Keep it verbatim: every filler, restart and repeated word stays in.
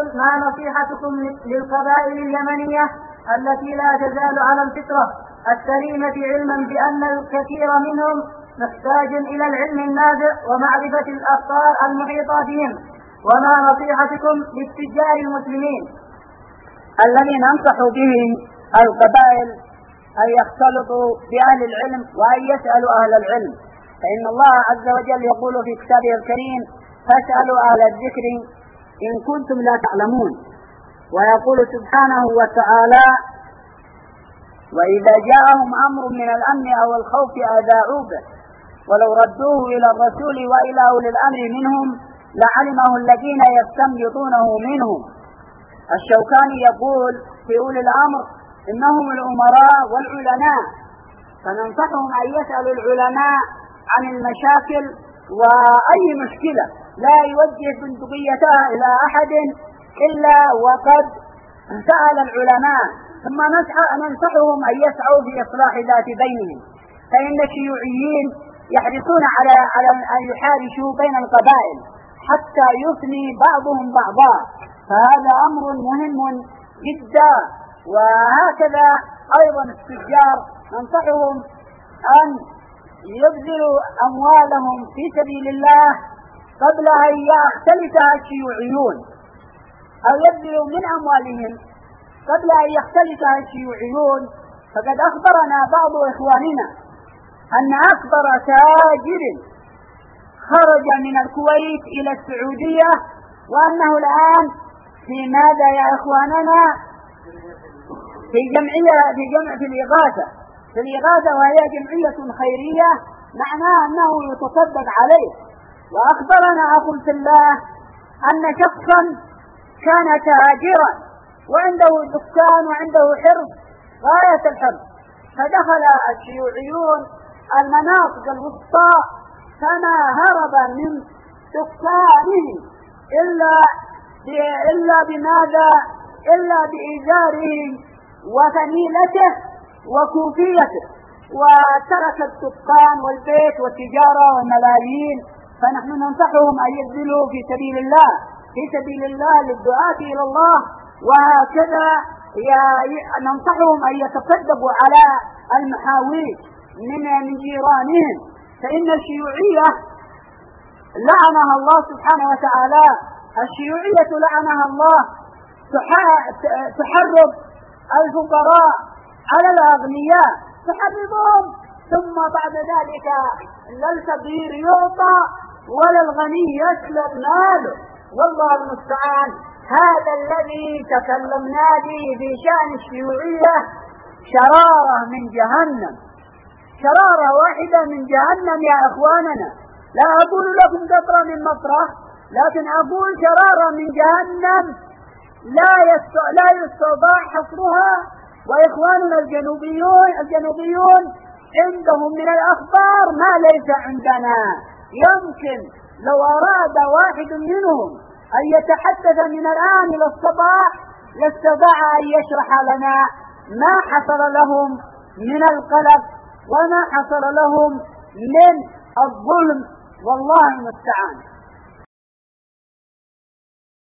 يقول: ما نصيحتكم للقبائل اليمنية التي لا تزال على الفطرة السليمة علما بأن الكثير منهم محتاج إلى العلم النافع ومعرفة الأخطار المحيطة بهم؟ وما نصيحتكم للتجار المسلمين؟ الذي ننصح به القبائل أن يختلطوا بأهل العلم وأن يسألوا أهل العلم، فإن الله عز وجل يقول في كتابه الكريم: فاسألوا أهل الذكر إن كنتم لا تعلمون. ويقول سبحانه وتعالى: وإذا جاءهم أمر من الأمن أو الخوف أذاعوا به ولو ردوه إلى الرسول وإلى أولي الأمر منهم لعلمه الذين يستنبطونه منهم. الشوكاني يقول في أولي الأمر: إنهم الأمراء والعلماء، فننصحهم أن يسألوا العلماء عن المشاكل وأي مشكلة، لا يوجه بندقيتها إلى أحد إلا وقد سأل العلماء. ثم ننصحهم أن يسعوا في إصلاح ذات بينهم، فإن الشيوعيين يحرصون على على أن يحارشوا بين القبائل حتى يثني بعضهم بعضا، فهذا أمر مهم جدا. وهكذا أيضا التجار ننصحهم أن يبذلوا أموالهم في سبيل الله قبل أن يختلفها الشيوعيون، أو يبذلوا من أموالهم قبل أن يختلفها الشيوعيون. فقد أخبرنا بعض إخواننا أن أكبر تاجر خرج من الكويت إلى السعودية، وأنه الآن في ماذا يا إخواننا؟ في جمعية في جمع في الإغاثة في الإغاثة وهي جمعية خيرية، معناه أنه يتصدق عليه. وأخبرنا أخو في الله أن شخصا كان تاجرا وعنده دكان وعنده حرص غاية الحرص، فدخل الشيوعيون المناطق الوسطى فما هرب من دكانه إلا إلا بماذا؟ إلا بإيجاره وفنيلته وكوفيته، وترك الدكان والبيت والتجارة والملايين. فنحن ننصحهم أن يبذلوا في سبيل الله في سبيل الله للدعاة إلى الله، وهكذا ننصحهم أن يتصدقوا على المحاويج من من جيرانهم، فإن الشيوعية لعنها الله سبحانه وتعالى. الشيوعية لعنها الله تحرض الفقراء على الأغنياء، تحرضهم، ثم بعد ذلك لا الفقير يعطى ولا الغني يسلب ماله، والله المستعان. هذا الذي تكلمنا به في شأن الشيوعية شرارة من جهنم، شرارة واحدة من جهنم يا إخواننا. لا أقول لكم قطرة من مطرح، لكن أقول شرارة من جهنم لا لا يستطاع حصرها. وإخواننا الجنوبيون الجنوبيون عندهم من الأخبار ما ليس عندنا. يمكن لو أراد واحد منهم أن يتحدث من الآن إلى الصباح لاستطاع أن يشرح لنا ما حصل لهم من القلق وما حصل لهم من الظلم، والله المستعان.